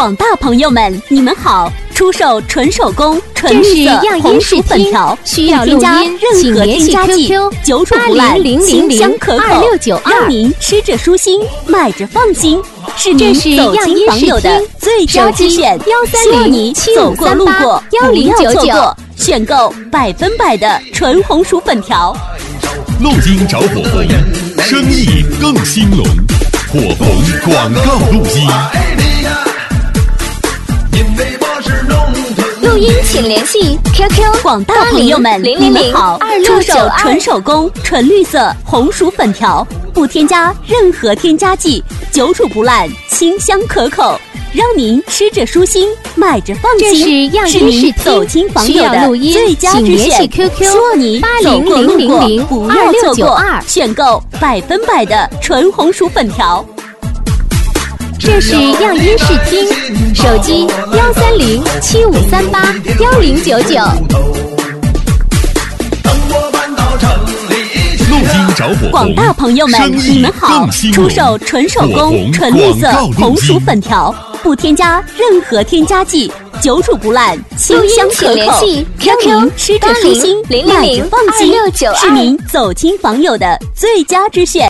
广大朋友们，你们好！出售纯手工、纯绿色红薯粉条， 需要添加任何添加剂，久煮不烂，清香可口，让您吃着舒心，买着放心，是您走亲访友的最佳之选。希望你走过路过不要错过，选购100%的纯红薯粉条。 路金找火红，生意更兴隆。火红广告录音。 录音请联系 QQ 广大朋友们，你们好！出售纯手工、纯绿色红薯粉条，不添加任何添加剂，久煮不烂，清香可口，让您吃着舒心，买着放心。是您走亲访友的最佳之选。希望你走过路过不要错过，选购100%的纯红薯粉条。 这是样音视听，手机13075381099。 路金找火广大朋友们，你们好！出售纯手工、纯绿色红薯粉条，不添加任何添加剂，久煮不烂，清香可口，让您吃着舒心，买着放心，是您走亲访友的最佳之选。